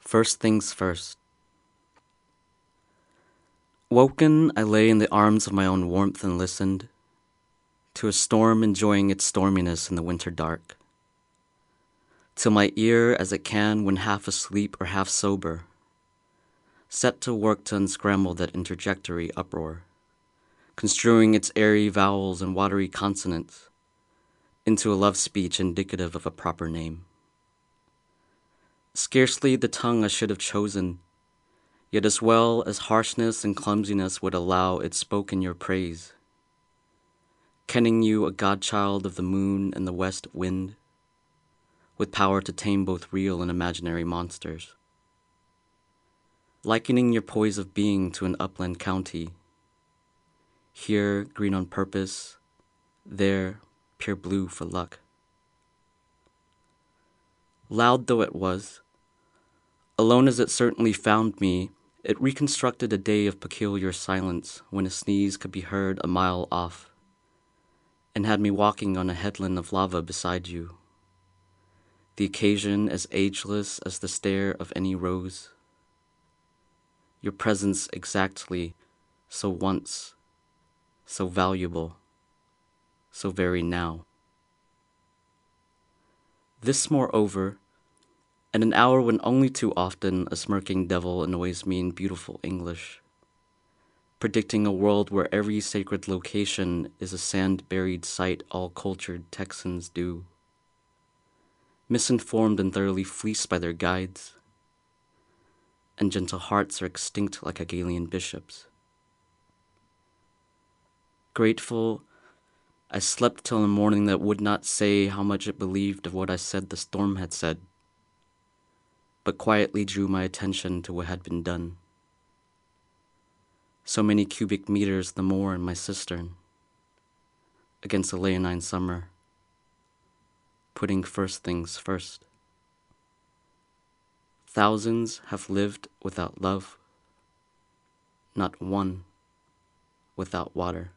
First things first. Woken, I lay in the arms of my own warmth and listened to a storm enjoying its storminess in the winter dark, till my ear, as it can when half asleep or half sober, set to work to unscramble that interjectory uproar, construing its airy vowels and watery consonants into a love speech indicative of a proper name. Scarcely the tongue I should have chosen, yet as well as harshness and clumsiness would allow it spoke in your praise, kenning you a godchild of the moon and the west wind, with power to tame both real and imaginary monsters, likening your poise of being to an upland county, here green on purpose, there pure blue for luck. Loud though it was, alone as it certainly found me, it reconstructed a day of peculiar silence when a sneeze could be heard a mile off, and had me walking on a headland of lava beside you, the occasion as ageless as the stare of any rose, your presence exactly so once, so valuable, so very now. This, moreover, at an hour when only too often a smirking devil annoys me in beautiful English, predicting a world where every sacred location is a sand-buried site all cultured Texans do, misinformed and thoroughly fleeced by their guides, and gentle hearts are extinct like Hegelian bishops. Grateful, I slept till a morning that would not say how much it believed of what I said the storm had said, but quietly drew my attention to what had been done. So many cubic meters the more in my cistern, against a leonine summer, putting first things first. Thousands have lived without love, not one without water.